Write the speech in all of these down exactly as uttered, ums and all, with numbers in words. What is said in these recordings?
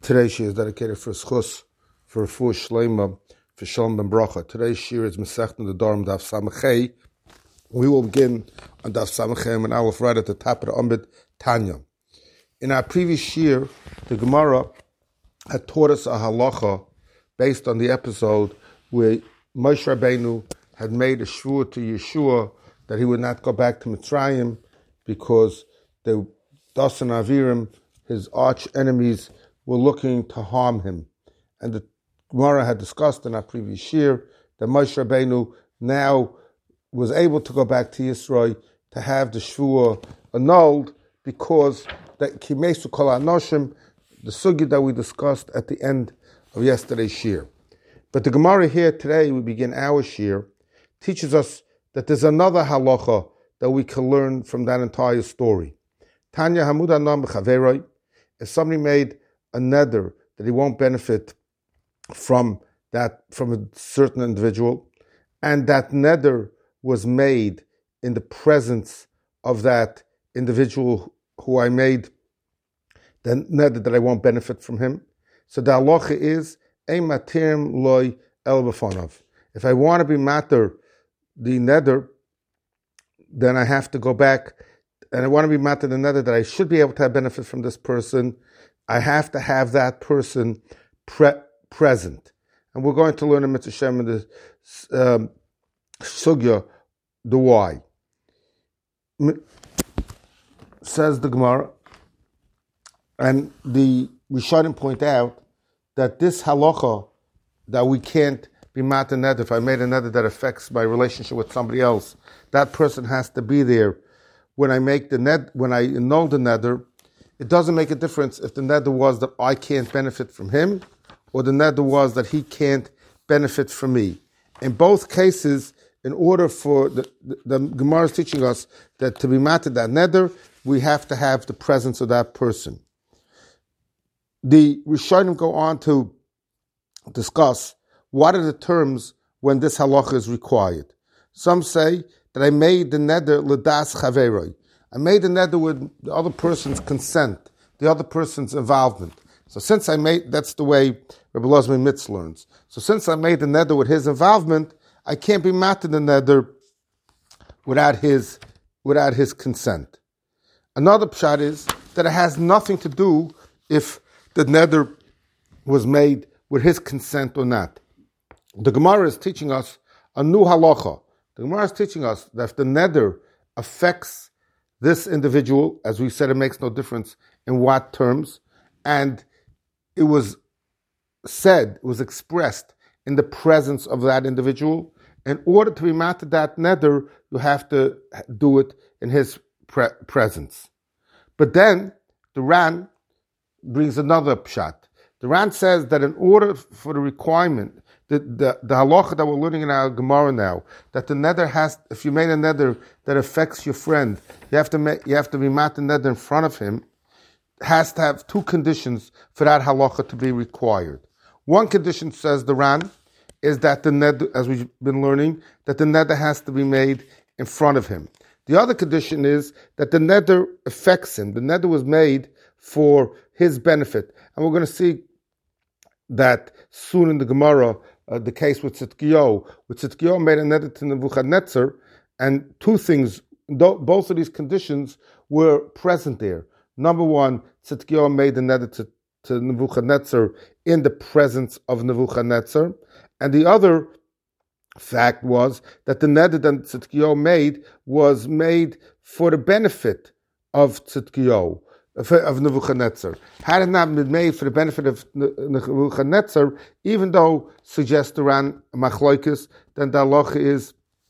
Today's shir is dedicated for schus, for Refuah Shleima, for Shalom ben Bracha. Today's shir is Masechta Nedarim Daf Samachay. We will begin on Daf Samachay and Aleph right at the top of the Amud Tanya. In our previous shir, the Gemara had taught us a halacha based on the episode where Moshe Rabbeinu had made a shvur to Yeshua that he would not go back to Mitzrayim because the Dasan Avirim, his arch enemies, were looking to harm him. And the Gemara had discussed in our previous year that Moshe Rabbeinu now was able to go back to Yisrael to have the Shvuah annulled because that Kimesu Kol Anoshim, the sugi that we discussed at the end of yesterday's shir. But the Gemara here today, we begin our shir, teaches us that there's another halacha that we can learn from that entire story. Tanya Hamud Anam Chaveroi, if somebody made a neder that he won't benefit from that from a certain individual, and that neder was made in the presence of that individual who I made the neder that I won't benefit from him. So the halacha is ein matirim loy el b'fanav. If I want to be matter the neder, then I have to go back, and I want to be matter the neder that I should be able to have benefit from this person. I have to have that person pre- present. And we're going to learn in Mitzvah Shem in the um, Sugya, the why. M- says the Gemara, and the Rishonim point out that this halacha, that we can't be matter neder, if I made a neder that affects my relationship with somebody else, that person has to be there when I make the ned, when I annul the neder. It doesn't make a difference if the neder was that I can't benefit from him or the neder was that he can't benefit from me. In both cases, in order for the, the, the Gemara is teaching us that to be matter that neder, we have to have the presence of that person. The Rishonim go on to discuss what are the terms when this halacha is required. Some say that I made the neder l'das chaveroi. I made the neder with the other person's consent, the other person's involvement. So since I made, that's the way Rabbi Lozman Mitz learns. So since I made the neder with his involvement, I can't be matter the neder without his, without his consent. Another pshat is that it has nothing to do if the neder was made with his consent or not. The Gemara is teaching us a new halacha. The Gemara is teaching us that if the neder affects this individual, as we said, it makes no difference in what terms, and it was said, it was expressed in the presence of that individual. In order to be matter that neder, you have to do it in his pre- presence. But then the Ran brings another pshat. The Ran says that in order for the requirement, the, the, the halacha that we're learning in our Gemara now, that the neder has, if you made a neder that affects your friend, you have to make, you have to be mat the neder in front of him, has to have two conditions for that halacha to be required. One condition, says the Ran, is that the neder, as we've been learning, that the neder has to be made in front of him. The other condition is that the neder affects him. The neder was made for his benefit. And we're going to see that soon in the Gemara, uh, the case with Tzidkiyahu. With Tzidkiyahu made a neder to Nebuchadnezzar, and two things, th- both of these conditions were present there. Number one, Tzidkiyahu made the neder to, to Nebuchadnezzar in the presence of Nebuchadnezzar. And the other fact was that the neder that Tzidkiyahu made was made for the benefit of Tzidkiyahu, of Nebuchadnezzar. Had it not been made for the benefit of Nebuchadnezzar, even though suggests the Ran Machloikis, then the halacha is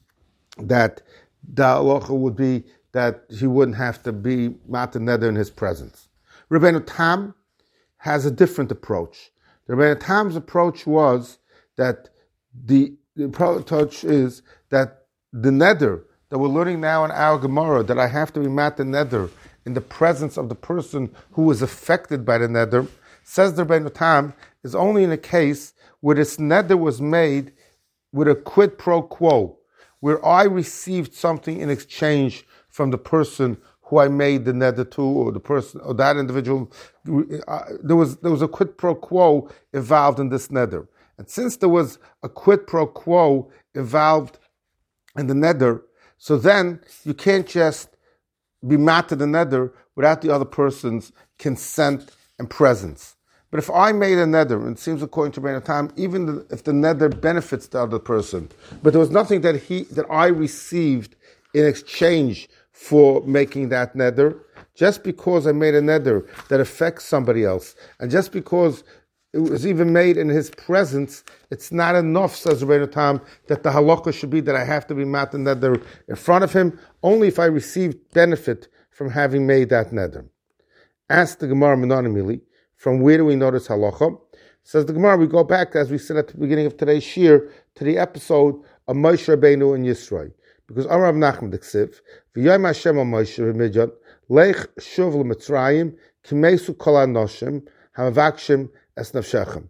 that the halacha would be that he wouldn't have to be matter neder in his presence. Rabbeinu Tam has a different approach. The Rabbeinu Tam's approach was that the, the approach is that the neder that we're learning now in our Gemara, that I have to be matter neder in the presence of the person who was affected by the neder, says the Rabbeinu Tam, is only in a case where this neder was made with a quid pro quo, where I received something in exchange from the person who I made the neder to, or the person, or that individual. Uh, there was there was a quid pro quo involved in this neder, and since there was a quid pro quo involved in the neder, so then you can't just be mad to the neder without the other person's consent and presence. But if I made a neder, and it seems according to Rebbeinu Tam, even the, if the neder benefits the other person, but there was nothing that he that I received in exchange for making that neder, just because I made a neder that affects somebody else, and just because it was even made in his presence, it's not enough, says Rebbeinu Tam, that the halakha should be that I have to be mat and neder in front of him, only if I received benefit from having made that neder. Ask the Gemara Menonimili, from where do we know this halacha? Says the Gemara, we go back, as we said at the beginning of today's shir, to the episode of Moshe Rabbeinu and Yisro. Because Amar Rav Nachman d'Ksiv, V'yoyim Hashem al Moshe v'Midyan, Leich shuv l'Mitzrayim, Kimesu kol ha'noshim, ha'mavakshim es nafshechem.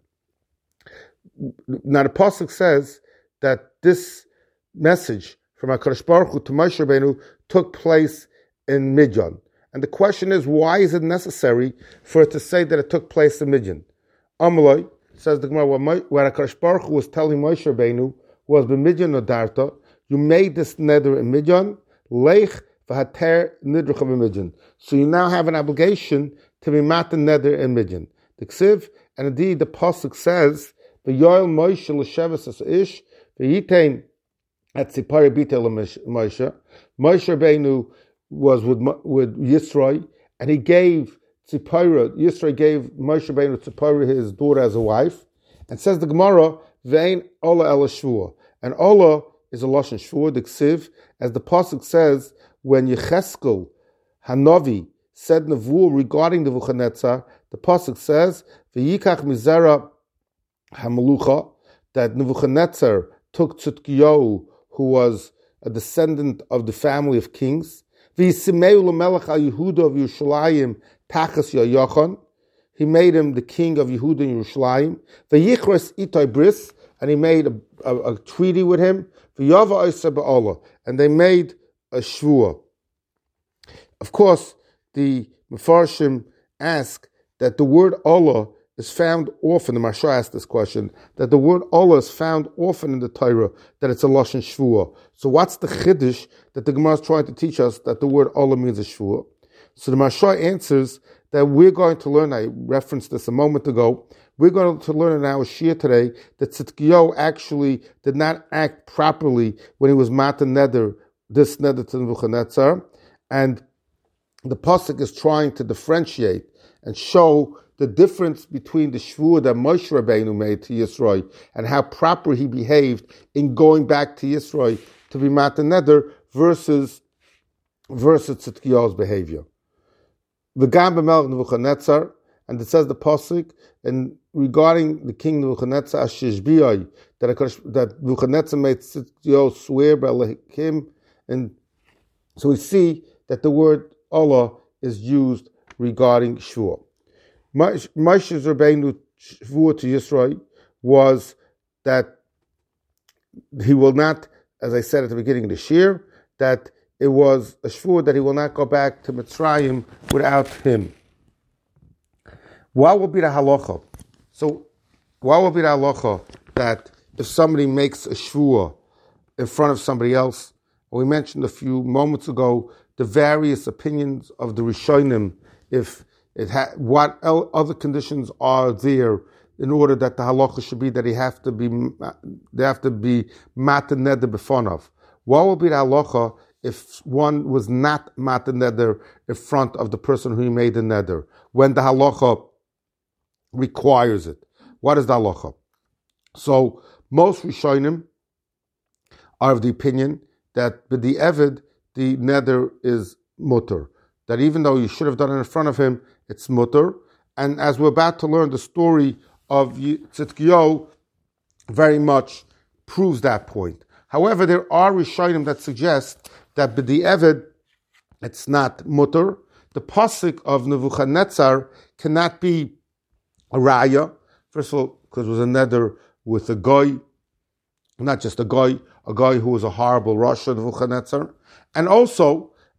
Now the pasuk says that this message from HaKadosh Baruch Hu to Moshe Rabbeinu took place in Midyan. And the question is, why is it necessary for it to say that it took place in Midyan? Amaloi, says the Gemara, where HaKadosh Baruch Hu was telling Moshe Rabbeinu, was b'Midyan Nodarta, you made this neder in Midyan, leich v'hater nidrucha b'Midyan. So you now have an obligation to be mat the neder in Midyan. The Ksiv, and indeed the pasuk says, v'yoel Moshe l'sheves as ish, v'yitein at Tzipari bitel Moshe. Moshe Rabbeinu was with with Yisro, and he gave Tzipora, Yisro gave Moshe Rabbeinu Tzipora, his daughter, as a wife. And says the Gemara, Vein Ola El Shvua. And Ola is a Lashon Shvua, the Ksiv, as the pasuk says, when Yecheskel Hanavi said Nevuah regarding the Nebuchadnezzar, the pasuk says, V'yikach mizera Hamalucha, that Nebuchadnezzar took Tzidkiyahu, who was a descendant of the family of kings. V'yisimeu l'melech al Yehuda of Yerushalayim tachas Yochon. He made him the king of Yehuda and Yerushalayim. V'yichres itay bris, and he made a, a, a treaty with him. V'yava oisa ba'olah, and they made a shvua. Of course, the Mefarshim ask that the word Allah is found often, the Marsha asked this question, that the word Allah is found often in the Torah, that it's a Lashon Shvua. So what's the Chiddush that the Gemara is trying to teach us that the word Allah means a Shvua? So the Marsha answers that we're going to learn, I referenced this a moment ago, we're going to learn in our Shia today that Tzidkiyahu actually did not act properly when he was Matan Neder, this Neder to Nebuchadnezzar, and the Pasuk is trying to differentiate and show the difference between the shvur that Moshe Rabbeinu made to Yisro and how proper he behaved in going back to Yisro to be Matan Neder versus versus Tzidkiyahu's behavior. V'gam b'melech Nebuchadnezzar, and it says the pasuk, and regarding the king Nebuchadnezzar, Ashishbiyai, that that Nebuchadnezzar made Tzidkiyahu swear by him, and so we see that the word Allah is used regarding shvur. Moshe's Rabbeinu shvur to Yisro was that he will not, as I said at the beginning of the shir, that it was a shvur that he will not go back to Mitzrayim without him. What will be the halacha? So, what will be the halacha that if somebody makes a shvur in front of somebody else? We mentioned a few moments ago the various opinions of the Rishonim, if it ha- what el- other conditions are there in order that the halacha should be that he have to be they have to be matan neder befonov. What will be the halacha if one was not matan neder in front of the person who made the neder when the halacha requires it? What is the halacha? So most Rishonim are of the opinion that with the Eved, the neder is mutter. That even though you should have done it in front of him, it's mutter. And as we're about to learn, the story of Tzidkiyahu very much proves that point. However, there are Rishonim that suggest that with the Eved, it's not mutter. The pasuk of Nebuchadnezzar cannot be a raya. First of all, because it was a neder with a guy, not just a guy, a guy who was a horrible Rasha, Nebuchadnezzar. And also,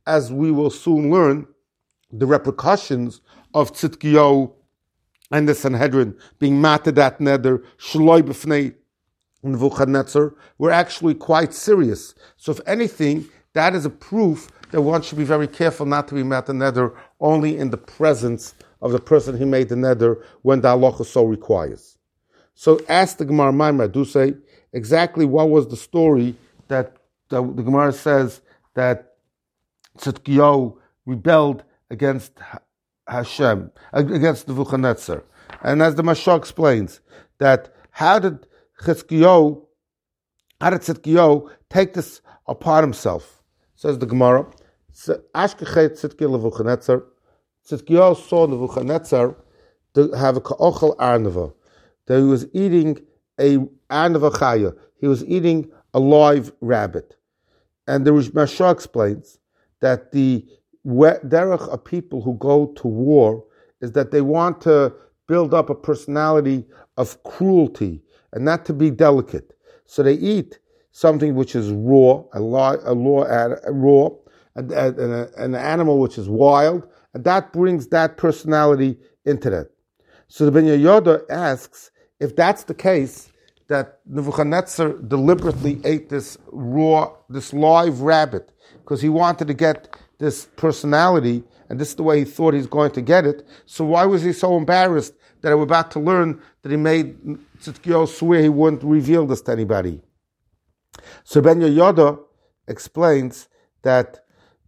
as we will soon learn, the repercussions of Tzidkiyahu and the Sanhedrin being mated that nether, Shloi b'fnei Nebuchadnezzar, were actually quite serious. So if anything, that is a proof that one should be very careful not to be mated nether only in the presence of the person who made the nether when the halacha so requires. So ask the Gemara Maimar, do say exactly what was the story that the, the Gemara says that Tzidkiyahu rebelled against Hashem, against Nebuchadnezzar. And as the Mashal explains, that how did Tzidkiyahu, how did Tzidkiyahu take this upon himself? Says the Gemara, Ashkechet Tzidkiyahu Nebuchadnezzar. Tzidkiyahu saw Nebuchadnezzar to have a ka'ochel arnava, that he was eating a arnava chaya. He was eating a live rabbit. And the Mashal explains that the derech of people who go to war is that they want to build up a personality of cruelty and not to be delicate. So they eat something which is raw, a, raw, a raw, a raw and, and, a, an animal which is wild, and that brings that personality into that. So the Ben Yehoyada asks, if that's the case, that Nebuchadnezzar deliberately ate this raw, this live rabbit, because he wanted to get this personality, and this is the way he thought he's going to get it. So why was he so embarrassed that we're about to learn that he made Tzidkiyahu swear he wouldn't reveal this to anybody? So Ben Yehoyada explains that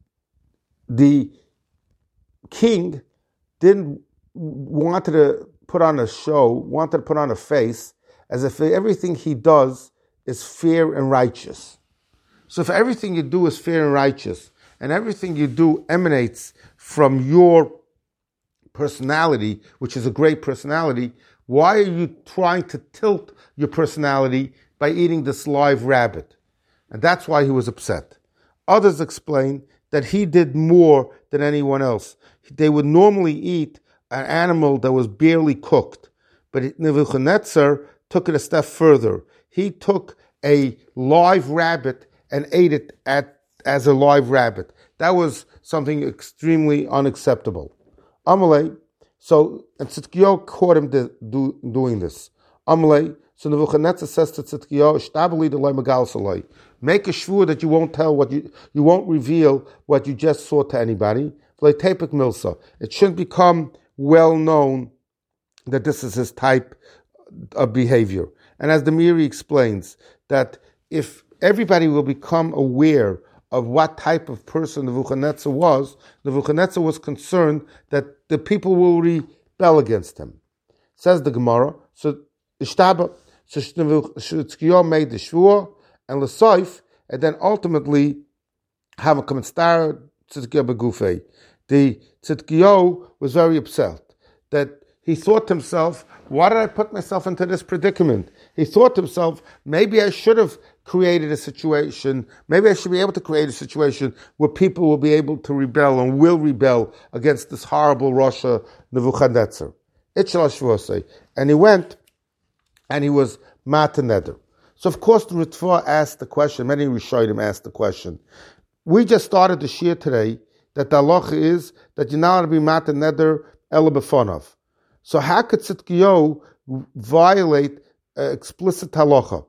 the king didn't wanted to put on a show, wanted to put on a face, as if everything he does is fair and righteous. So if everything you do is fair and righteous, and everything you do emanates from your personality, which is a great personality, why are you trying to tilt your personality by eating this live rabbit? And that's why he was upset. Others explain that he did more than anyone else. They would normally eat an animal that was barely cooked, but Nebuchadnezzar took it a step further. He took a live rabbit and ate it at as a live rabbit. That was something extremely unacceptable. Amalei, so, and Tzidkiyahu caught him to do, doing this. Amalei, so Nebuchadnezzar says to Tzidkiyahu, Shtabali delay magal salai. Make a shvur that you won't tell what you, you won't reveal what you just saw to anybody. V'leitepek milsa. It shouldn't become well known that this is his type of behavior. And as the Miri explains, that if everybody will become aware of what type of person Nebuchadnezzar was, Nebuchadnezzar was concerned that the people will rebel against him. Says the Gemara, so Ishtaba, so Tzidkiyahu made the Shvua, and L'Soif, and then ultimately have a Kamanstar Tzidkiyahu Begufei. The Tzidkiyahu was very upset that he thought to himself, why did I put myself into this predicament? He thought to himself, maybe I should have created a situation, maybe I should be able to create a situation where people will be able to rebel and will rebel against this horrible Rasha Nebuchadnezzar. And he went and he was mataneder. So of course the Ritva asked the question, many Rishonim asked the question. We just started the Shir today that the halacha is that you're not going to be mataneder ela befonov. So how could Tzidkiyahu violate uh, explicit halacha?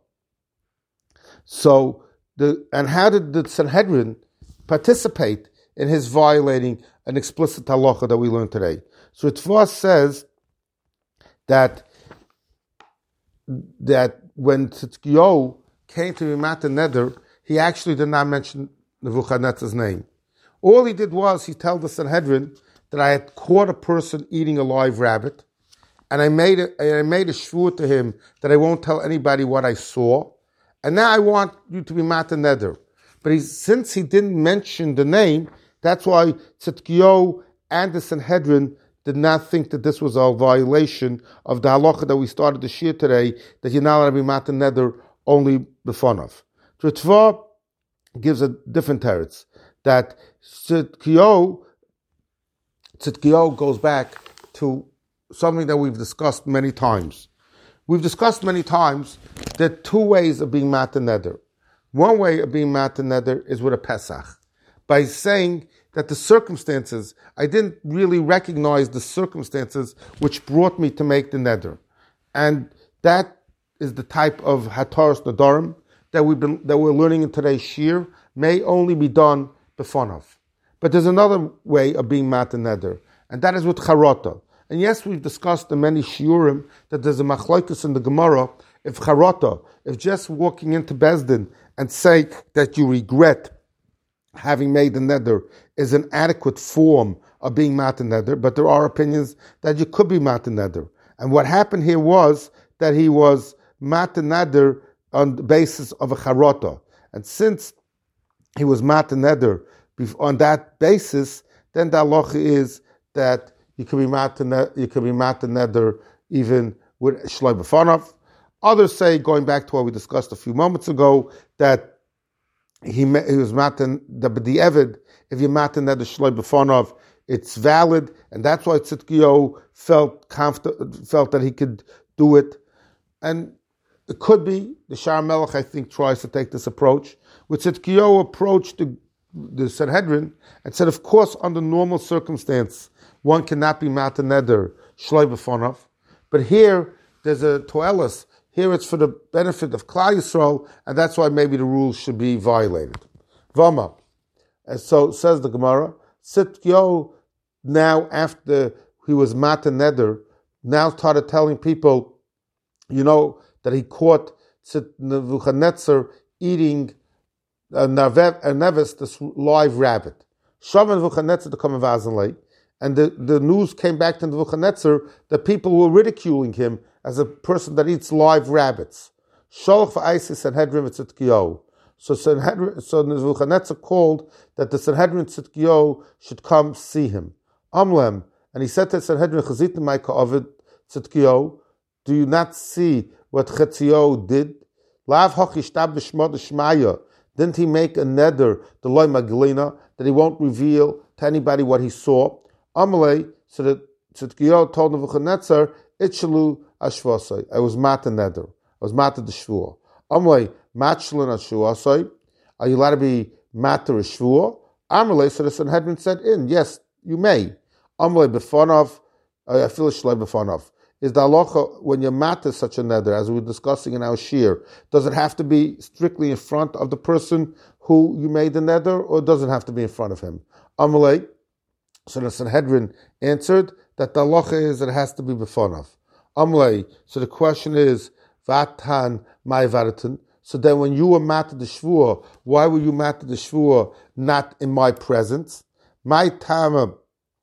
So the and how did the Sanhedrin participate in his violating an explicit halacha that we learned today? So Ritva says that that when Tzidkiyahu came to be mataneder, he actually did not mention Nebuchadnezzar's name. All he did was he told the Sanhedrin that I had caught a person eating a live rabbit, and I made a, I made a shvur to him that I won't tell anybody what I saw, and now I want you to be mataneder. But he, since he didn't mention the name, that's why Tzidkiyahu and the Sanhedrin did not think that this was a violation of the halacha that we started the shir today, that you're not allowed to be mataneder only befonov. Ritva gives a different teretz, that Tzidkiyahu, Tzidkiyahu goes back to something that we've discussed many times. We've discussed many times that two ways of being mataneder. One way of being mataneder is with a Pesach, by saying that the circumstances, I didn't really recognize the circumstances which brought me to make the neder. And that is the type of hataras nadarim that we've been that we're learning in today's shir, may only be done befonav. But there's another way of being mat and neder, and that is with charata. And yes, we've discussed in many shiurim that there's a machlokes in the Gemara, if charata, if just walking into Bezdin and say that you regret having made the neder is an adequate form of being mat and neder, but there are opinions that you could be mat and neder. And what happened here was that he was mat and neder on the basis of a charata. And since he was mat and neder on that basis, then the halacha is that you could be mat and neder, you could be mat and neder even with shloi b'fanav. Others say, going back to what we discussed a few moments ago, that he, he was mat and the b'di'evid, if you're mat and neder shloi b'fanav, it's valid, and that's why Tzidkiyahu felt comfort, felt that he could do it. And it could be, the Shar Melech, I think, tries to take this approach, which Tzidkiyahu approached the, the Sanhedrin and said, of course, under normal circumstance, one cannot be mat and neder shloi b'fanav. But here, there's a toelis. Here it's for the benefit of Klal Yisrael, and that's why maybe the rules should be violated. Vama. And so, says the Gemara, Tzidkiyahu, now after he was mat and neder, now started telling people, you know, that he caught Nebuchadnezzar eating a, narvev, a nevis, this live rabbit. Shaman Nebuchadnezzar to come in Vazenlei, and the, the news came back to Nebuchadnezzar that people were ridiculing him as a person that eats live rabbits. Sholach v'Isis Sanhedrin v'Tzidkiyahu. So Sanhedrin, so Nebuchadnezzar called that the Sanhedrin Tzidkiyahu should come see him. Amlem, and he said to Sanhedrin, Chazit Maika Ovid Tzidkiyahu, do you not see what Tzidkiyahu did? Lav Hachishtab B'Shmod Shmaya. Didn't he make a neder, the loy maglina, that he won't reveal to anybody what he saw? Amalei, so that Tzidkiyahu told Nebuchadnezzar, Itchalu Ashvasai. I was mat and neder. I was mat the shvua. Amalei, matchlin Ashvasai. Are you allowed to be mat or shvua? Amalei, so the Sanhedrin said in, yes, you may. Amalei b'fanav, I feel shloi b'fanav. Is the halacha when you're mat such a neder, as we were discussing in our shir, does it have to be strictly in front of the person who you made the neder, or does it have to be in front of him? Amalei, so the Sanhedrin answered that the halacha is that it has to be b'fanav. Amalei, so the question is, vatan my varatan. So then when you were mat the shvua, why were you mat the shvua not in my presence? My tama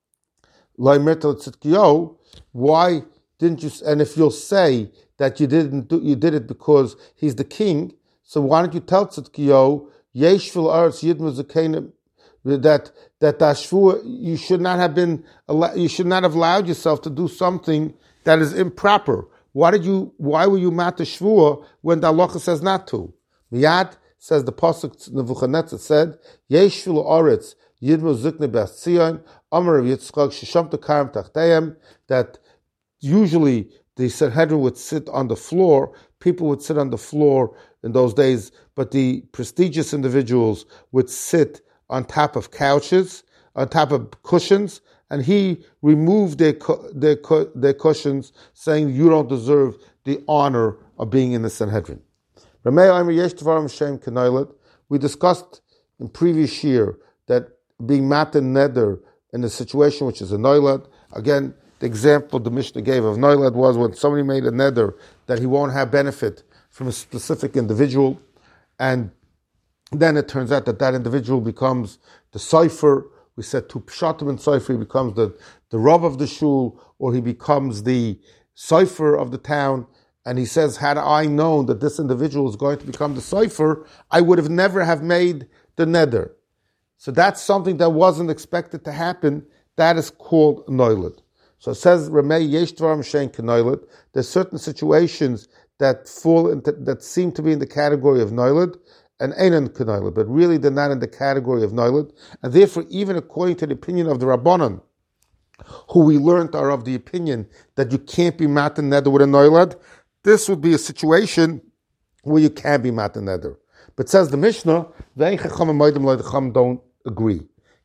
loymertel Tzidkiyahu, why didn't you? And if you'll say that you didn't do, you did it because he's the king, so why don't you tell Tzidkiyahu yesh fil aretz yidmu zakenim, that that shvua, you should not have been you should not have allowed yourself to do something that is improper. Why did you? Why were you mat the shvua when the halacha says not to? Miyad says the pasuk Nebuchadnezzar said yesh fil aretz yidmu zikne b'atzion amar Yitzchak shesham tekarim tachtayim, that usually the Sanhedrin would sit on the floor. People would sit on the floor in those days, but the prestigious individuals would sit on top of couches, on top of cushions, and he removed their their, their cushions, saying, you don't deserve the honor of being in the Sanhedrin. We discussed in previous year that being mat and neder in a situation which is a noilad, again, the example the Mishnah gave of noilad was when somebody made a neder that he won't have benefit from a specific individual, and then it turns out that that individual becomes the sofer. We said to pshatim and sofer, he becomes the, the rav of the shul, or he becomes the sofer of the town, and he says, had I known that this individual is going to become the sofer, I would have never have made the neder. So that's something that wasn't expected to happen. That is called noilad. So it says, Ramei yesh dvarim shein kenoilad. There's certain situations that fall into, that seem to be in the category of noilad, and einan kenoilad, but really they're not in the category of noilad. And therefore, even according to the opinion of the Rabbanan, who we learned are of the opinion that you can't be mat and neder with a noilad, this would be a situation where you can be mat and neder. But says the Mishnah, the chacham and moedim lo chacham don't agree.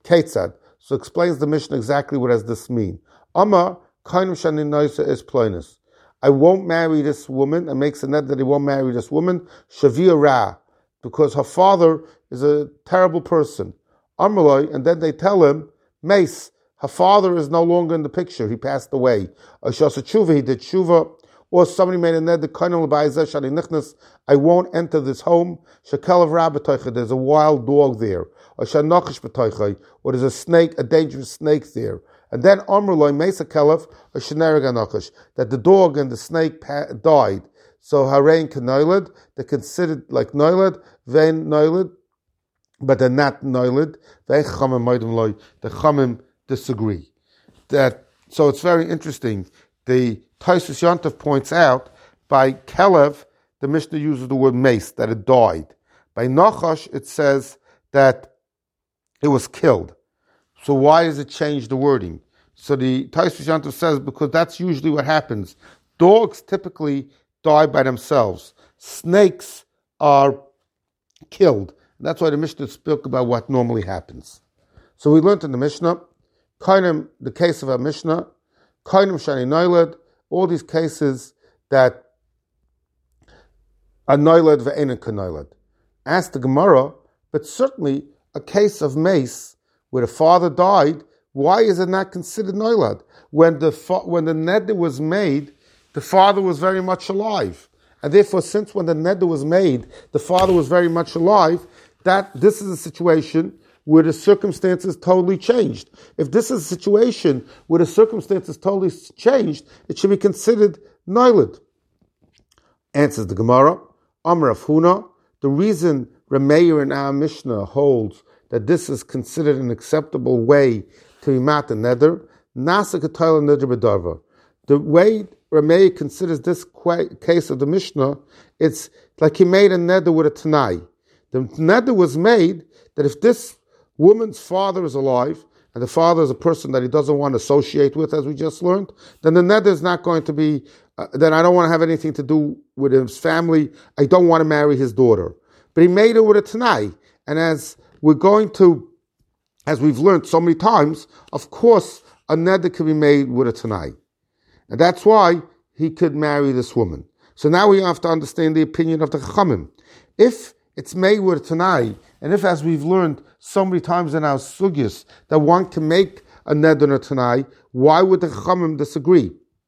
Ketzad. So explains the Mishnah exactly what does this mean. Amma kainim shani noisa is ploinus. I won't marry this woman, and makes a net that he won't marry this woman, Shavir Ra, because her father is a terrible person. Amaloi, and then they tell him, Mace, her father is no longer in the picture, he passed away. Ashasa Tshuva, he did Tshuva, or somebody made a net, the Kainal Ba'izah Shani Nichnas, I won't enter this home. Shakelav Ra B'toicha, there's a wild dog there. Or Shanachish B'toicha, or there's a snake, a dangerous snake there. And then Amrullah Mesa Kelef or Sheneriga that the dog and the snake pa- died. So Harain Kanoilad, they're considered like Noilad, Vein Noilad, but they're not Noilad. Vein Chamim Maidim Loi. The Chamim disagree. That so it's very interesting. The Taisus Yontif points out by Kelev, the Mishnah uses the word mace, that it died. By Nachash, it says that it was killed. So why does it change the wording? So the Taisus Yontif says because that's usually what happens. Dogs typically die by themselves. Snakes are killed. And that's why the Mishnah spoke about what normally happens. So we learned in the Mishnah, Kainim, the case of a Mishnah, Kainim Shani Noilad, all these cases that are Noilad ve'enin kanoilad. Ask the Gemara, but certainly a case of mace where the father died, why is it not considered noilad? When the when the neder was made, the father was very much alive, and therefore, since when the neder was made, the father was very much alive, that this is a situation where the circumstances totally changed. If this is a situation where the circumstances totally changed, it should be considered noilad. Answers the Gemara, Amar of Huna. The reason Rameir in our Mishnah holds that this is considered an acceptable way to be mat a neder, nasa k'toila neder b'darva. The way Rameir considers this case of the Mishnah, it's like he made a neder with a tanai. The neder was made that if this woman's father is alive, and the father is a person that he doesn't want to associate with, as we just learned, then the neder is not going to be, uh, then I don't want to have anything to do with his family. I don't want to marry his daughter. But he made it with a tanai. And as we're going to, as we've learned so many times, of course, a neder can be made with a tanai. And that's why he could marry this woman. So now we have to understand the opinion of the Chachamim. If it's made with a tanai, and if, as we've learned so many times in our sugyas, that one can make a neder and a tanai, why would the Chachamim disagree?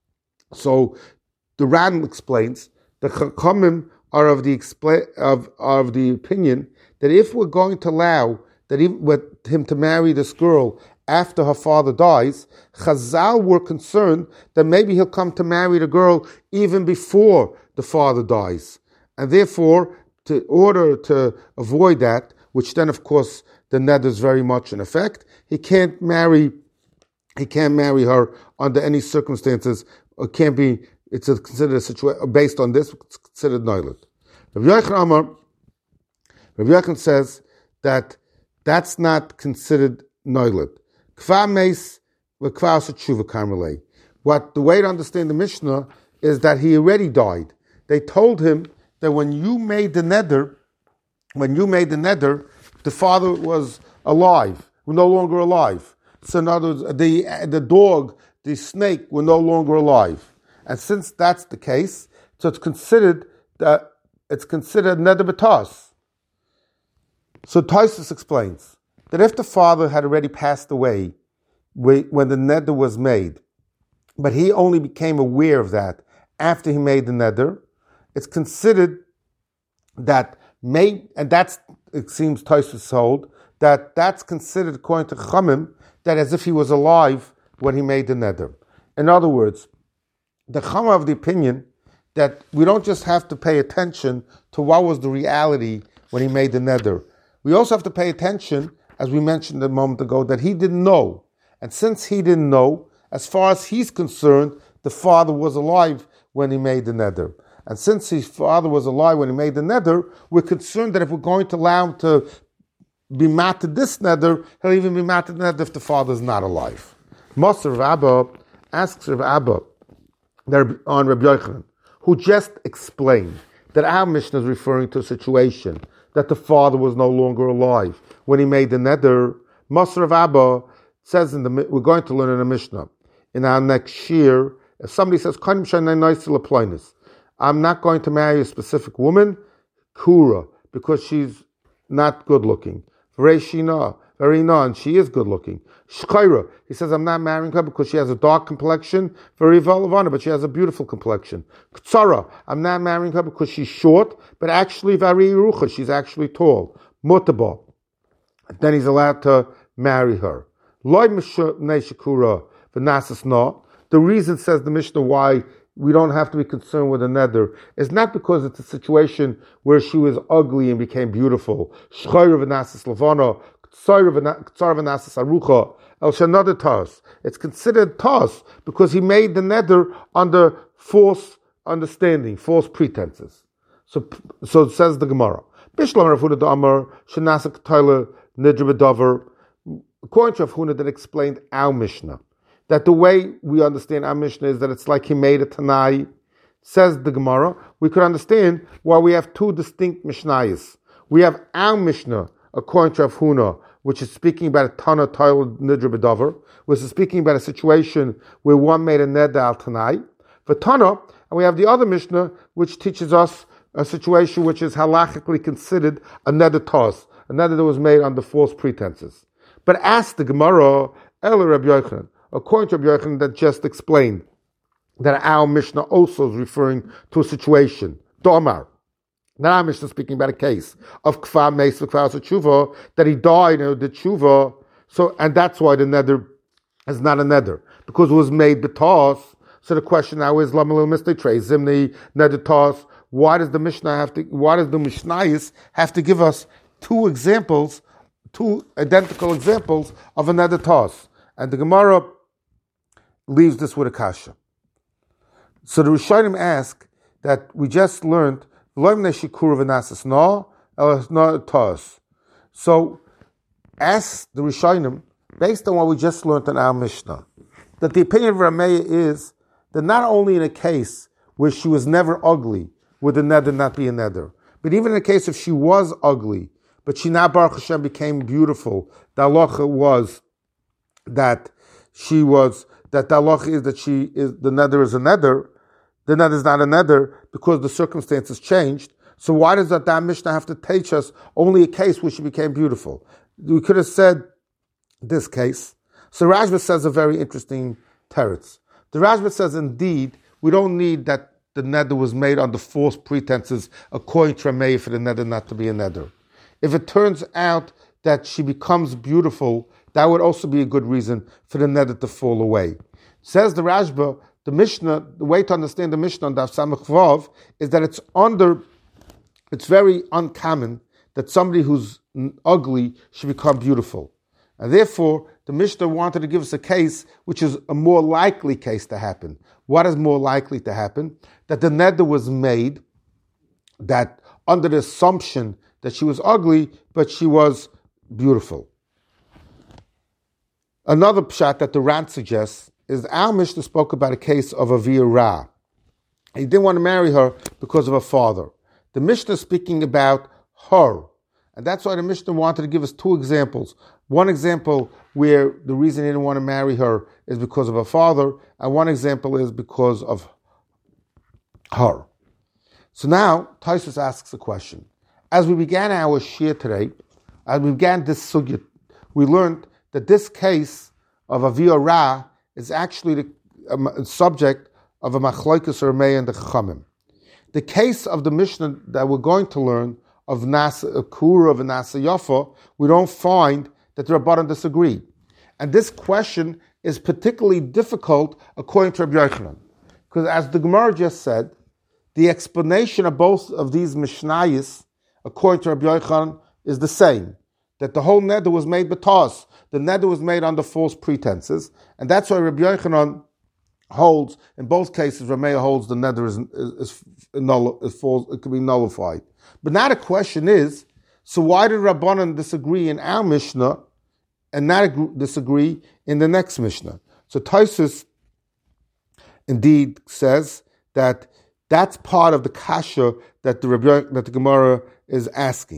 So the Ran explains, the Chachamim are of the expla- of of the opinion that if we're going to allow that even with him to marry this girl after her father dies, Chazal were concerned that maybe he'll come to marry the girl even before the father dies, and therefore, to order to avoid that, which then of course the neder is very much in effect, he can't marry, he can't marry her under any circumstances. It can't be. It's a considered a situation based on this. It's considered noilad. Rabbi Yochanan Amar, Rabbi Yochanan says that that's not considered noilad. Kvar meis v'kvar s'tshuva karmelei. What the way to understand the Mishnah is that he already died. They told him that when you made the neder, when you made the neder, the father was alive, no longer alive. So in other words, the the dog, the snake were no longer alive. And since that's the case, so it's considered that it's considered neder b'tas. So Taisus explains that if the father had already passed away when the neder was made, but he only became aware of that after he made the neder, it's considered that may, and that's, it seems Taisus hold, that that's considered according to Chachamim, that as if he was alive when he made the neder. In other words, the Chachamim have the opinion that we don't just have to pay attention to what was the reality when he made the neder. We also have to pay attention, as we mentioned a moment ago, that he didn't know. And since he didn't know, as far as he's concerned, the father was alive when he made the neder. And since his father was alive when he made the neder, we're concerned that if we're going to allow him to be matted this neder, he'll even be matted neder if the father is not alive. Moser Rav Abba asks Rav Abba on Rabbi Yochanan, who just explained that our Mishnah is referring to a situation that the father was no longer alive when he made the neder, Masr of Abba says in the we're going to learn in the Mishnah in our next year. If somebody says, I'm not going to marry a specific woman, Kura, because she's not good looking. Vreshina, Verina, and she is good looking. Shkaira, he says, I'm not marrying her because she has a dark complexion. Verivalavana, but she has a beautiful complexion. Ktsara, I'm not marrying her because she's short, but actually very rucha, she's actually tall. Mutaba, then he's allowed to marry her. Loy Shakura, Vanasas na. The reason, says the Mishnah, why we don't have to be concerned with a neder is not because it's a situation where she was ugly and became beautiful. Shchayr v'nasas levana, ktsar v'nasas arucha, el shanada tas. It's considered tas because he made the neder under false understanding, false pretenses. So, so it says the Gemara. Bishlam Rav Huna d'Amar shenasa k'tayla nidra b'davar. According to Rav Huna, that explained our Mishnah, that the way we understand our Mishnah is that it's like he made a Tanai. Says the Gemara, we could understand why we have two distinct Mishnayos. We have our Mishnah, according to Rav Huna, which is speaking about a Tana Toil Nidra B'Davar, which is speaking about a situation where one made a Neder al Tanai. For Tana, and we have the other Mishnah, which teaches us a situation which is halachically considered a Neder Tos, a Neder that was made under false pretenses. But ask the Gemara, El Rabbi Yochanan, according to Rabbi Yochanan, that just explained that our Mishnah also is referring to a situation. Domar. Now our Mishnah is speaking about a case of Kfar Meis V'Kfar Tshuva, that he died in the Tshuva, so, and that's why the neder is not a neder, because it was made b'tos. So the question now is, Lamalil Mishnah Trey, Zimni, neder tos. Why does the Mishnah have to, why does the Mishnayos have to give us two examples, two identical examples of a neder tos? And the Gemara leaves this with a kasha. So the Rishonim ask that we just learned so ask the Rishonim, based on what we just learned in our Mishnah, that the opinion of Rameya is that not only in a case where she was never ugly would the neder not be a neder, but even in a case if she was ugly, but she now Baruch Hashem became beautiful, the halacha was that she was that the halacha is that she is the neder is a neder, the neder is not a neder because the circumstances changed. So why does that, that Mishnah have to teach us only a case where she became beautiful? We could have said this case. So Rashba says a very interesting teretz. The Rashba says, indeed, we don't need that the neder was made under false pretenses according to Rameh for the neder not to be a neder. If it turns out that she becomes beautiful, that would also be a good reason for the neder to fall away. Says the Rashba, the Mishnah, the way to understand the Mishnah on Daf Samach Vav is that it's under, it's very uncommon that somebody who's ugly should become beautiful. And therefore, the Mishnah wanted to give us a case which is a more likely case to happen. What is more likely to happen? That the neder was made that under the assumption that she was ugly, but she was beautiful. Another pshat that the Rant suggests is our Mishnah spoke about a case of a Ra. He didn't want to marry her because of her father. The Mishnah is speaking about her. And that's why the Mishnah wanted to give us two examples. One example where the reason he didn't want to marry her is because of her father, and one example is because of her. So now, Taisus asks a question. As we began our shir today, as we began this sugya, we learned that this case of Avia Ra is actually the um, subject of a Machlokes Rameh and the Chachamim. The case of the Mishnah that we're going to learn of Nasa Kura of Nasa Yafa, we don't find that the Rabbanan disagree. And this question is particularly difficult according to Rabbi Yochanan. Because as the Gemara just said, the explanation of both of these Mishnayos, according to Rabbi Yochanan, is the same. That the whole neder was made b'tos. The neder was made under false pretenses. And that's why Rabbi Yochanan holds, in both cases, Rameya holds the neder is, is, is, null, is false, it can be nullified. But now the question is, so why did Rabbanan disagree in our Mishnah and not agree, disagree in the next Mishnah? So Taisus indeed says that that's part of the kasha that the Rabbi, that the Gemara is asking.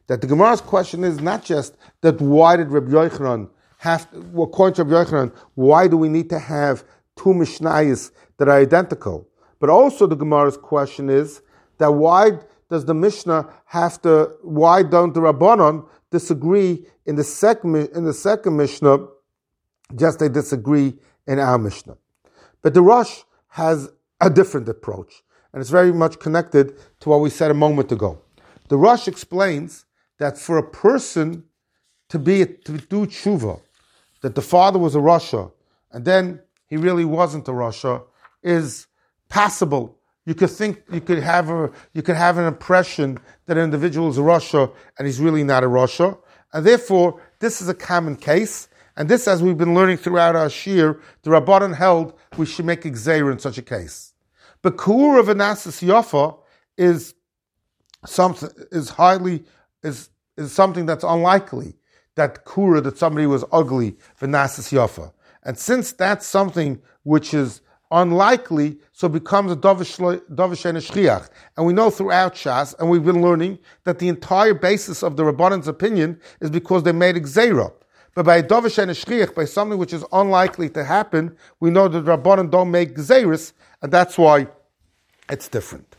That the Gemara's question is not just that why did Rabbi Yochanan have, to, well, according to Rabbi Yochanan, why do we need to have two Mishnayos that are identical? But also the Gemara's question is that why does the Mishnah have to, why don't the Rabbanon disagree in the second, in the second Mishnah, just they disagree in our Mishnah? But the Rosh has a different approach, and it's very much connected to what we said a moment ago. The Rosh explains that for a person to be to do tshuva, that the father was a Rasha, and then he really wasn't a Rasha, is possible. You could think, you could have a, you could have an impression that an individual is a Rasha and he's really not a Rasha, and therefore this is a common case. And this, as we've been learning throughout our shir, the Rabbanan held we should make a gzeira in such a case. But ku'ur of anasis yafa is something is highly is is something that's unlikely, that kura, that somebody was ugly, v'nasis yafa. And since that's something which is unlikely, so it becomes a davish shchiach. And we know throughout Shas, and we've been learning, that the entire basis of the Rabbanan's opinion is because they made a gzeira. But by a davish shchiach, by something which is unlikely to happen, we know that the Rabbanan don't make gzeiras, and that's why it's different.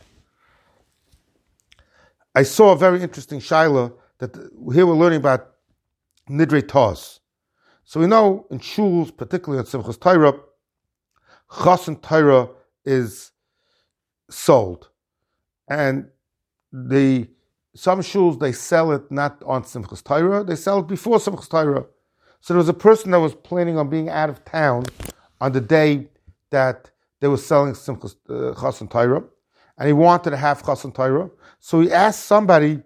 I saw a very interesting shaila that here we're learning about Nidrei Taz. So we know in shuls, particularly at Simchas Torah, Chasen Torah is sold. And the some shuls, they sell it not on Simchas Torah, they sell it before Simchas Torah. So there was a person that was planning on being out of town on the day that they were selling Simchas uh, Chasen Torah, and he wanted to have Chasen Torah. So he asked somebody,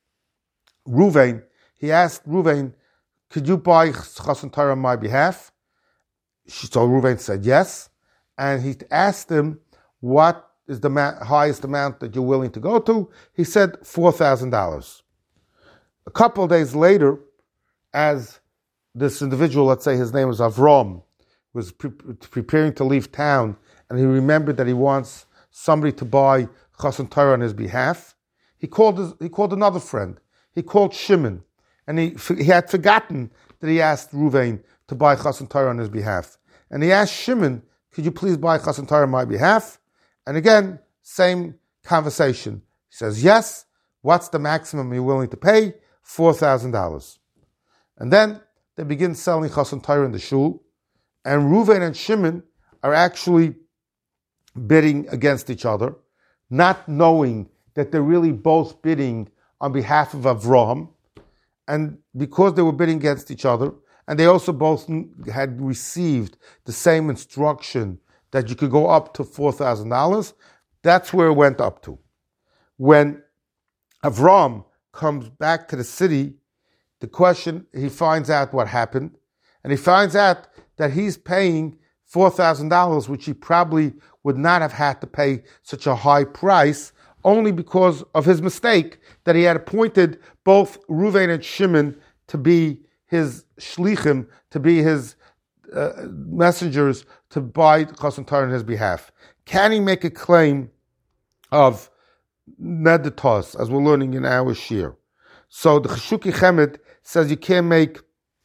Ruvain, he asked Ruvain, could you buy Chasen Torah on my behalf? So Ruvain said yes. And he asked him, what is the ma- highest amount that you're willing to go to? He said four thousand dollars. A couple of days later, as this individual, let's say his name was Avram, was pre- preparing to leave town, and he remembered that he wants somebody to buy Chasen Torah on his behalf, he called his, he called another friend. He called Shimon, and he he had forgotten that he asked Ruvain to buy Chasen Torah on his behalf. And he asked Shimon, could you please buy Chasen Torah on my behalf? And again, same conversation. He says, yes. What's the maximum you're willing to pay? four thousand dollars. And then they begin selling Chasen Torah in the shul, and Ruvain and Shimon are actually bidding against each other, not knowing that they're really both bidding on behalf of Avraham. And because they were bidding against each other, and they also both had received the same instruction that you could go up to four thousand dollars, that's where it went up to. When Avraham comes back to the city, the question, he finds out what happened, and he finds out that he's paying four thousand dollars, which he probably would not have had to pay such a high price, only because of his mistake that he had appointed both Ruvain and Shimon to be his shlichim, to be his uh, messengers to buy Chasen Torah on his behalf. Can he make a claim of Neditos, as we're learning in our shir? So the Cheshuki Chemed says you can't make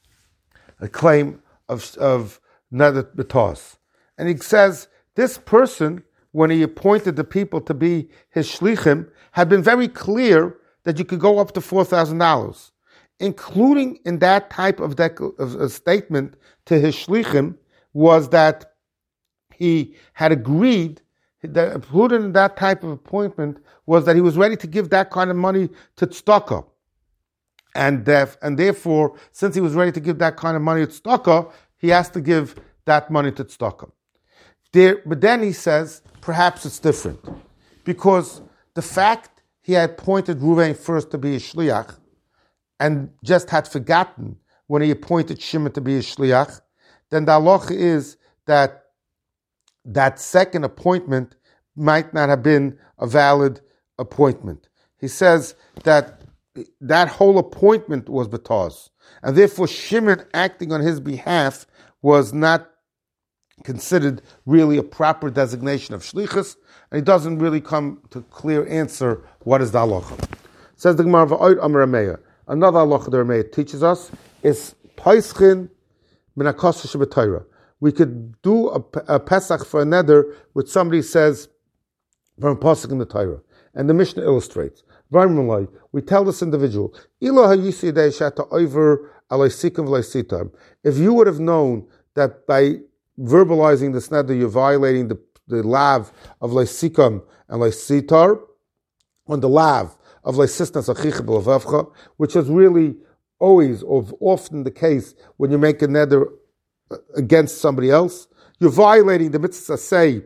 a claim of, of Neditos. And he says this person, when he appointed the people to be his shlichim, had been very clear that you could go up to four thousand dollars. Including in that type of, dec- of a statement to his shlichim was that he had agreed, that included in that type of appointment was that he was ready to give that kind of money to tzedakah. And, def- and therefore, since he was ready to give that kind of money to tzedakah, he has to give that money to tzedakah. There, but then he says, perhaps it's different. Because the fact he had appointed Ruvain first to be a shliach, and just had forgotten when he appointed Shimon to be a shliach, then the halacha is that that second appointment might not have been a valid appointment. He says that that whole appointment was bataz, and therefore Shimon acting on his behalf was not considered really a proper designation of shlichus, and it doesn't really come to clear answer what is the halacha. Says the Gemara, V'oid Amar Ameya, Another halacha the Rameh teaches us is Paischin min hakasa sheb'Torah. We could do a, a Pesach for a neder which somebody says from a pasuk in the Torah. And the Mishnah illustrates. We tell this individual, if you would have known that by verbalizing this neder you're violating the, the lav of leisikam and leisitar, on the lav of leisisnas achicha b'levavcha, which is really always or often the case when you make a neder against somebody else, you're violating the mitzvah say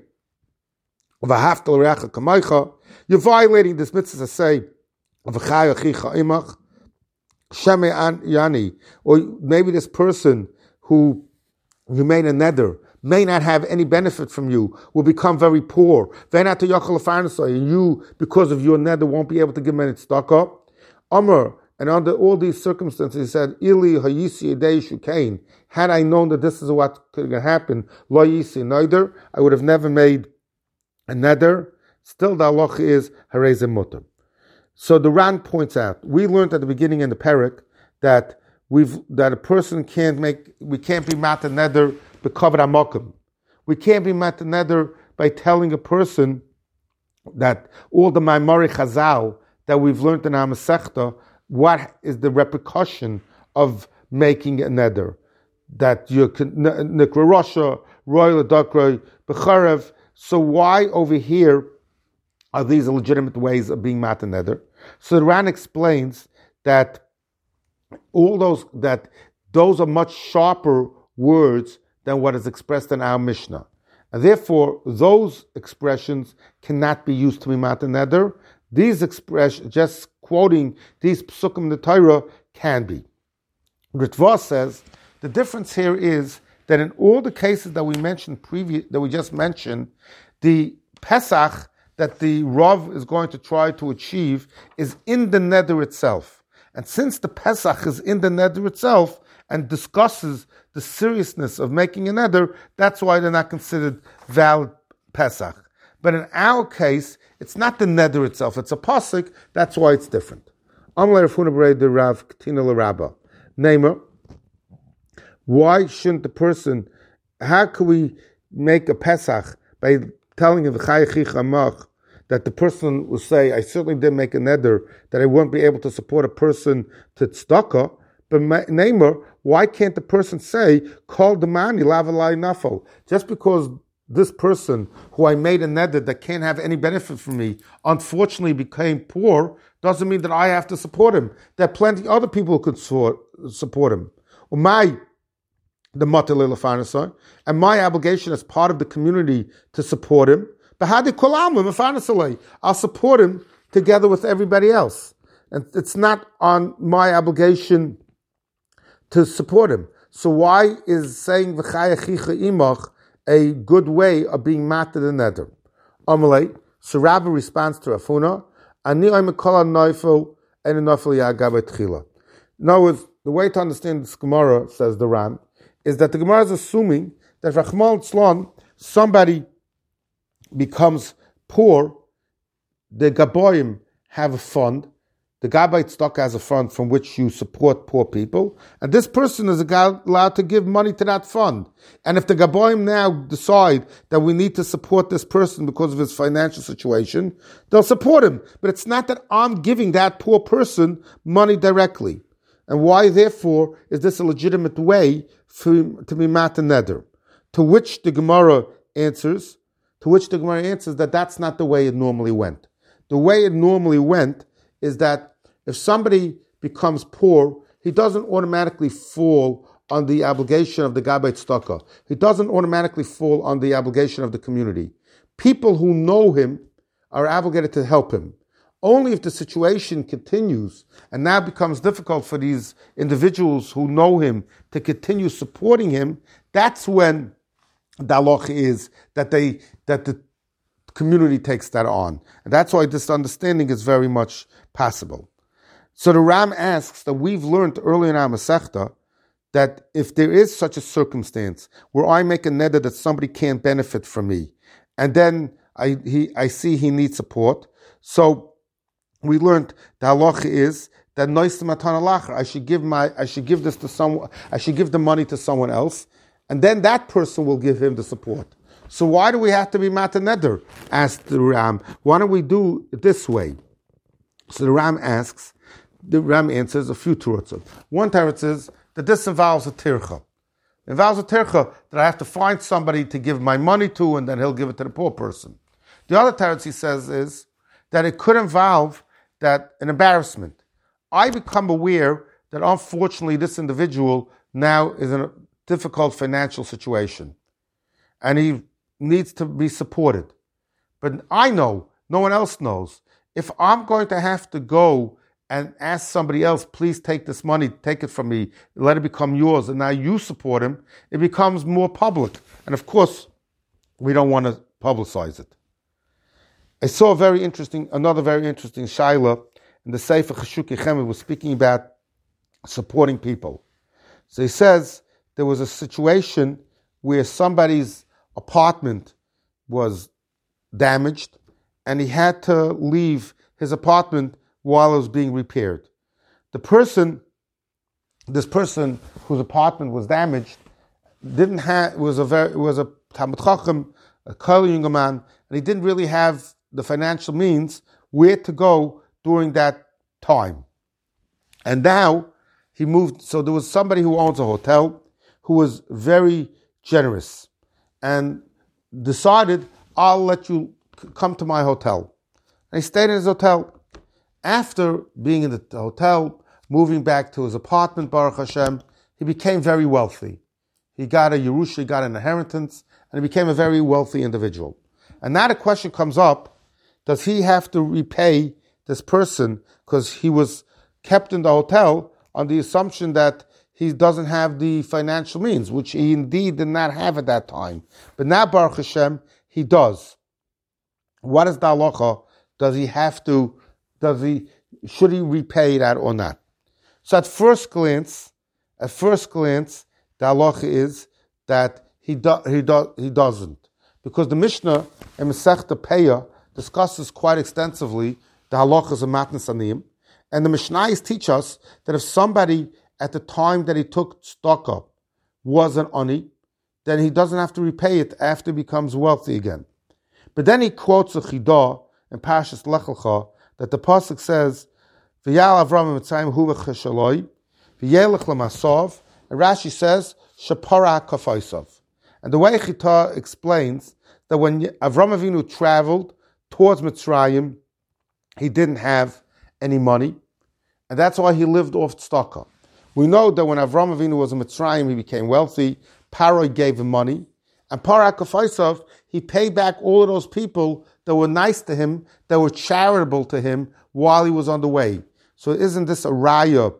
of a haftal reacha kamaycha. You're violating this mitzvah say of a chay achicha imach sheme yani, or maybe this person who you made a neder may not have any benefit from you, will become very poor. And you, because of your neder, won't be able to give him any tzedakah. Amr, and under all these circumstances, he said, Ili hayisi yedei shukain. Had I known that this is what could happen, lo yisi neither, I would have never made a neder. Still, the halacha is harei mutter. So the Ran points out, we learned at the beginning in the parak that we've that a person can't make, we can't be mat a neder b'kavod hamakom. We can't be mat a neder by telling a person that all the Maimari Chazal that we've learned in our Masechta, what is the repercussion of making a neder? That you can nikra Rasha, royal adakra, b'charev. So why over here are these legitimate ways of being mat a neder? So the Ran explains that all those that those are much sharper words than what is expressed in our Mishnah. And therefore, those expressions cannot be used to be mat a neder. These expressions, just quoting these psukim in the Torah, can be. Ritva says the difference here is that in all the cases that we mentioned previous, that we just mentioned, the Pesach that the Rav is going to try to achieve is in the neder itself. And since the Pesach is in the neder itself and discusses the seriousness of making a neder, that's why they're not considered valid Pesach. But in our case, it's not the neder itself, it's a pasuk, that's why it's different. Namer, why shouldn't the person, how can we make a Pesach by telling him that the person will say, I certainly didn't make a neder, that I won't be able to support a person to tzedakah, but Namer, why can't the person say, call the mani lavalai nafal? Just because this person who I made a neder that can't have any benefit from me, unfortunately became poor, doesn't mean that I have to support him. There are plenty other people who could support him. My the matal and my obligation as part of the community to support him. I'll support him together with everybody else. And it's not on my obligation to support him. So why is saying v'chai achicha imach a good way of being mat to the neder? Amalei, so Rabbi responds to Rafuna, ani oimekol noifel and noifel yagav etchila. In other words, the way to understand this Gemara, says the Ran, is that the Gemara is assuming that Rachmal Tzlon, somebody becomes poor, the Gaboim have a fund, the Gabbai Tzedakah has a fund from which you support poor people, and this person is allowed to give money to that fund. And if the Gaboim now decide that we need to support this person because of his financial situation, they'll support him. But it's not that I'm giving that poor person money directly. And why, therefore, is this a legitimate way for him to be mat a neder? To which the Gemara answers, to which the Gemara answers that that's not the way it normally went. The way it normally went is that if somebody becomes poor, he doesn't automatically fall on the obligation of the Gabbai Tzedakah. He doesn't automatically fall on the obligation of the community. People who know him are obligated to help him. Only if the situation continues and now becomes difficult for these individuals who know him to continue supporting him, that's when the halacha is that they that the community takes that on. And that's why this understanding is very much possible. So the Ram asks that we've learned earlier in our Masechta that if there is such a circumstance where I make a neder that somebody can't benefit from me, and then I he I see he needs support, so we learned the halacha is that nois matan alacher. I should give my, I should give this to someone. I should give the money to someone else, and then that person will give him the support. So why do we have to be matan neder? Asked the Ram. Why don't we do it this way? So the Ram asks. The Ram answers a few terutzim. One teretz is that this involves a tircha. It involves a tircha that I have to find somebody to give my money to, and then he'll give it to the poor person. The other teretz he says is that it could involve that an embarrassment. I become aware that unfortunately this individual now is in a difficult financial situation, and he needs to be supported. But I know, no one else knows, if I'm going to have to go and ask somebody else, please take this money, take it from me, let it become yours, and now you support him, it becomes more public. And of course, we don't want to publicize it. I saw a very interesting, another very interesting shaila in the Sefer Cheshukei Chemed was speaking about supporting people. So he says there was a situation where somebody's apartment was damaged, and he had to leave his apartment while it was being repaired. The person, this person whose apartment was damaged, didn't have was a very was a Talmid Chacham, a Kol younger man, and he didn't really have the financial means where to go during that time. And now he moved. So there was somebody who owns a hotel who was very generous and decided, I'll let you come to my hotel. And he stayed in his hotel. After being in the hotel, moving back to his apartment, Baruch Hashem, he became very wealthy. He got a Yerusha, he got an inheritance, and he became a very wealthy individual. And now the question comes up, does he have to repay this person because he was kept in the hotel on the assumption that he doesn't have the financial means, which he indeed did not have at that time. But now, Baruch Hashem, he does. What is the halacha? Does he have to Does he, should he repay that or not? So at first glance, at first glance, the halacha is that he do, he do, he doesn't, because the Mishnah in Masechta Peah discusses quite extensively the halachas of matnas aniyim, and the Mishnayos teach us that if somebody at the time that he took tzedakah was an ani, then he doesn't have to repay it after he becomes wealthy again. But then he quotes a chidah in Parshas Lech Lecha, that the pasuk says, "V'yal Avram Mitzrayim hu v'cheshaloi, v'yelech l'masov," and Rashi says, "Shapara kafaisav." And the way Chita explains that when Avram Avinu traveled towards Mitzrayim, he didn't have any money, and that's why he lived off tzedakah. We know that when Avram Avinu was in Mitzrayim, he became wealthy. Paroi gave him money, and Para kafaisav, he paid back all of those people that were nice to him, that were charitable to him while he was on the way. So isn't this a raya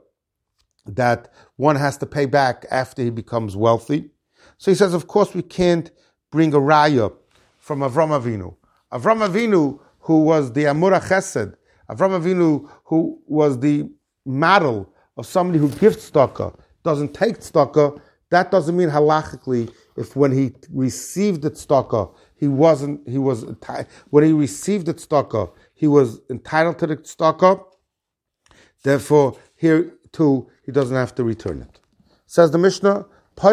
that one has to pay back after he becomes wealthy? So he says, of course, we can't bring a raya from Avram Avinu. Avram Avinu, who was the Amura Chesed, Avram Avinu, who was the model of somebody who gives tzedakah, doesn't take tzedakah, that doesn't mean halachically if when he received the tzedakah, he wasn't, he was, when he received the tzedakah, he was entitled to the tzedakah, therefore here too, he doesn't have to return it. Says the Mishnah,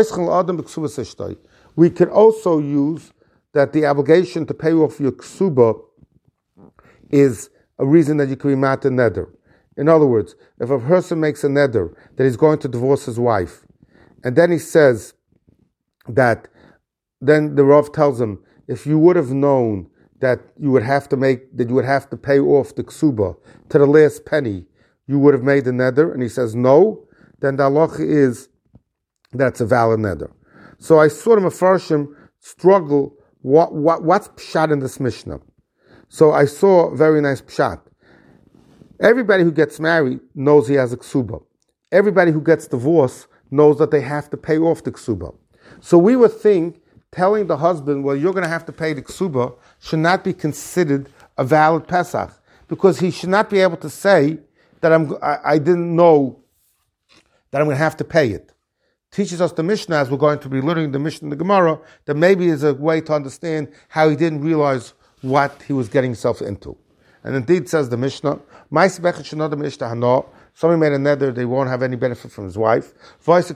we can also use that the obligation to pay off your ksuba is a reason that you can be matan neder. In other words, if a person makes a neder that he's going to divorce his wife, and then he says that, then the Rav tells him, if you would have known that you would have to make, that you would have to pay off the ksuba to the last penny, you would have made the neder, and he says no, then the halacha is that's a valid neder. So I saw the Mefarshim struggle, what, what, what's pshat in this Mishnah? So I saw a very nice pshat. Everybody who gets married knows he has a ksuba. Everybody who gets divorced knows that they have to pay off the ksuba. So we would think telling the husband, well, you're going to have to pay the ksuba, should not be considered a valid Pesach, because he should not be able to say that I'm, I, I didn't know that I'm going to have to pay it. Teaches us the Mishnah, as we're going to be learning the Mishnah in the Gemara, that maybe is a way to understand how he didn't realize what he was getting himself into. And indeed, says the Mishnah, somebody made a nether, they won't have any benefit from his wife. It was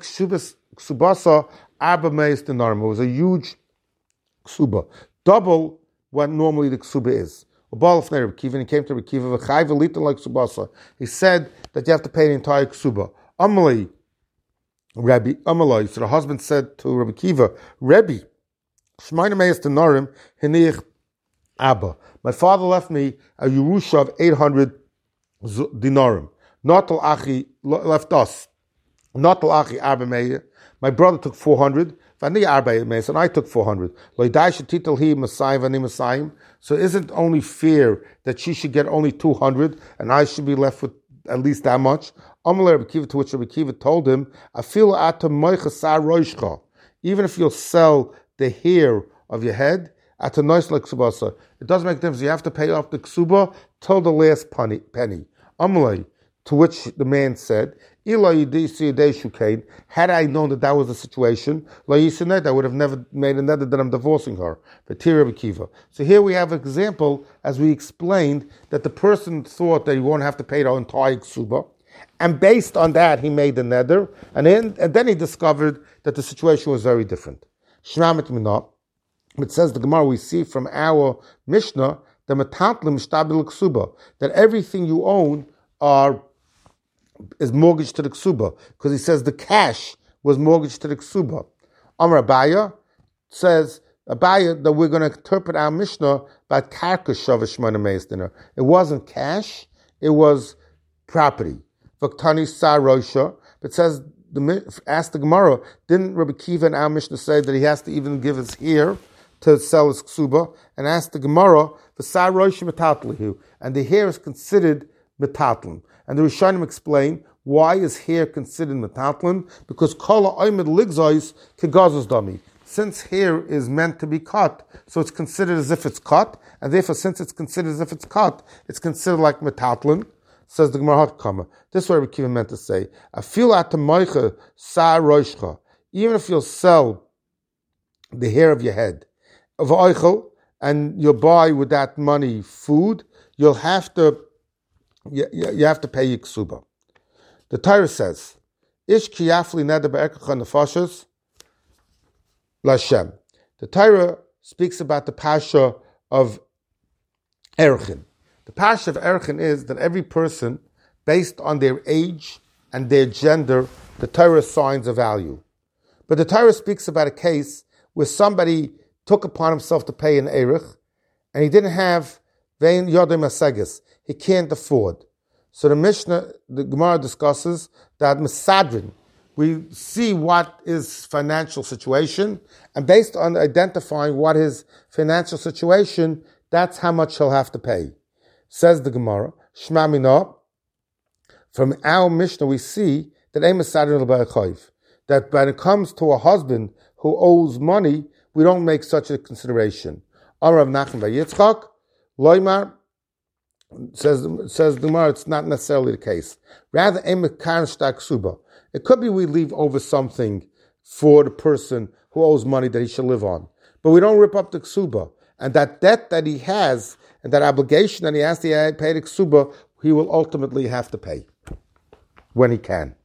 a huge ksuba, double what normally the ksuba is. He came to Rekiva, he said that you have to pay the entire ksuba. Amalei, Rabbi, Amalei, so the husband said to Rabbi Kiva, Rabbi, Shemaina Meis Denarim, Hinich Abba. My father left me a Yerusha of eight hundred dinarim. Not al Achi left us. Not al Achi Abba Meir. My brother took four hundred. Vani Arba Meis, and I took four hundred. Loidai Shetitel Hi Masai Vani Masayim. So isn't only fair that she should get only two hundred and I should be left with at least that much? Amalei Rabbi Kiva, to which Rabbi Kiva told him, Afil Ata Moicha Sar Roishcha. Even if you'll sell the hair of your head, at a nice like ksubasa, it doesn't make a difference. You have to pay off the ksuba till the last penny. penny. Amalei, to which the man said, had I known that that was the situation, I would have never made another that I'm divorcing her. So here we have an example, as we explained, that the person thought that he won't have to pay the entire ksuba, and based on that he made the nether, and then, and then he discovered that the situation was very different. Shramit minah. It says the Gemara, we see from our Mishnah, the metatlim shtabil ksuba, that everything you own are is mortgaged to the ksuba, because he says the cash was mortgaged to the ksuba. Amar Abaya says Abaya that we're going to interpret our Mishnah by karka shava shmona meis dinar. It wasn't cash; it was property. Vaktani sar rosha. It says the ask the Gemara, didn't Rabbi Kiva in our Mishnah say that he has to even give his hair to sell his ksuba, and ask the Gemara, v'sar roish metatlihu, and the hair is considered metatlim. And the Rishonim explain why is hair considered metatlim? Because kala oimid ligzois kegazos dami. Since hair is meant to be cut, so it's considered as if it's cut, and therefore, since it's considered as if it's cut, it's considered like metatlim. Says the Gemara Hakama. This is what Rabbi Kiva meant to say. Afil at moicha sar roishcha. Even if you'll sell the hair of your head of oichel, and you'll buy with that money food, you'll have to you, you have to pay your ksuba. The Torah says, Ish kiyafli neder be'erkecha nefashos l'Hashem. The Torah speaks about the pasha of Erchin. The pasha of Erchin is that every person, based on their age and their gender, the Torah assigns a value. But the Torah speaks about a case where somebody took upon himself to pay an erich, and he didn't have vein yodem asegis. He can't afford. So the Mishnah, the Gemara discusses that Mesadrin, we see what is financial situation, and based on identifying what is financial situation, that's how much he'll have to pay. Says the Gemara, Shma Mina, from our Mishnah we see that a Mesadrin l'ba'achayv, that when it comes to a husband who owes money, we don't make such a consideration. Amar Rav Nachman bar Yitzchak, Loimar, says says the Gemara, it's not necessarily the case. Rather, it could be we leave over something for the person who owes money that he should live on, but we don't rip up the ksuba, and that debt that he has and that obligation that he has to pay the ksuba, he will ultimately have to pay when he can.